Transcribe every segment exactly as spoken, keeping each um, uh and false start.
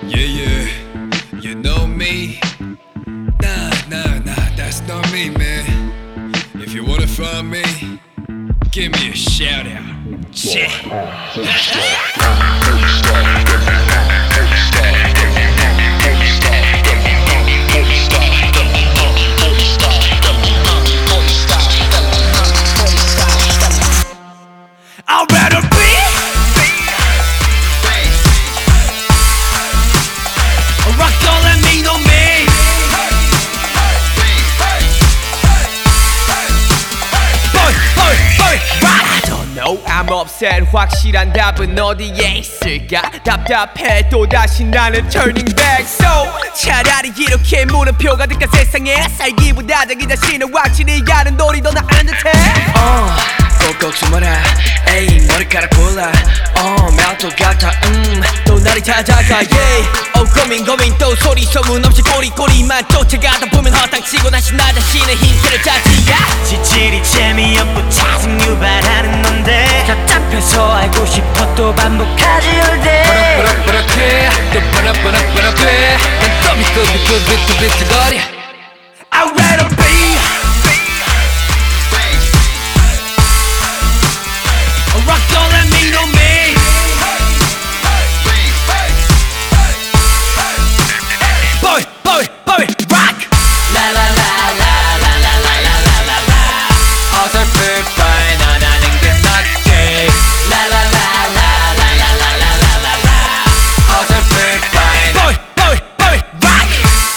Yeah, yeah, you know me. Nah, nah, nah, that's not me, man. If you wanna find me, give me a shout out. Shit. I'd rather be a rock, don't let me know me. Boy, boy, boy, rock. I don't know, I'm upset. 확실한 답은 어디에 있을까? 답답해 또다시 나는 turning back. So 차라리 이렇게 물음표 가득한 세상에 살기보다 자기 자신을 확실히 가는 놀이 더 나은 듯해. uh. 꼭꼭 숨어라 에이 머리카락 골라 어 멜토 같아 음또 나를 찾아가 yeah 어 고민 고민 또 소리 소문 없이 꼬리꼬리만 쫓아가다 보면 허당치고 다시 나 자신의 힌트를 찾지 yeah. 지질이 재미없고 짜증 유발하는 넌데 답답해서 알고 싶어 또 반복하지 all day 버럭버럭버럭해 또 버럭버럭버럭해 난 또 믿고 믿고 믿고 믿고거려 I'd rather be rock, don't let me know me. Boy, boy, boy, rock. La la la la la la la la la la la 어설플 바에 난 아는 게 낫지. La la la la la la la la la la la 어설플 바에 boy, boy, boy, rock.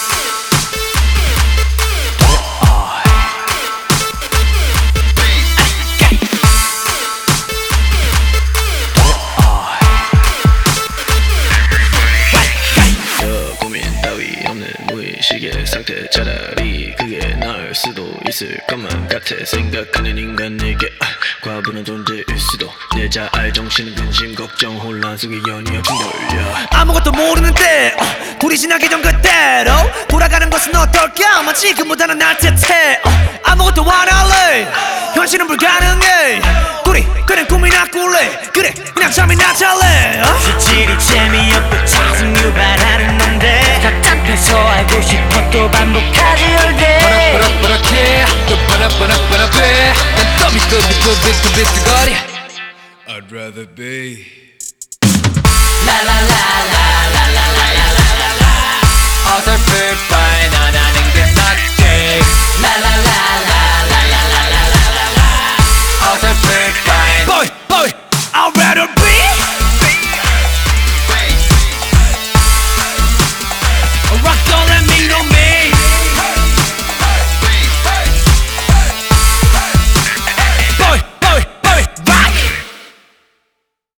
무의식의 상태 차라리 그게 나을 수도 있을 것만 같아 생각하는 인간에게 아, 과분한 존재일 수도 내 자아의 정신은 근심 걱정 혼란 속에 연이어 빙돌려 아무것도 모르는데 어, 불이 지나기 전 그대로 돌아가는 것은 어떨까 아마 지금보다는 날 듯해 어, 아무것도 안 할래 현실은 불가능해 우리 그냥 꿈이나 꿀래 그래 그냥 잠이나 잘래 어? 지질이 재미없고 짜증 유발하는 넌데 답답해서 알고 싶어 또 반복하지 all day 버럭버럭버럭해 또 버럭버럭버럭해 난 또 믿고 믿고 믿고 믿고거려 I'd rather be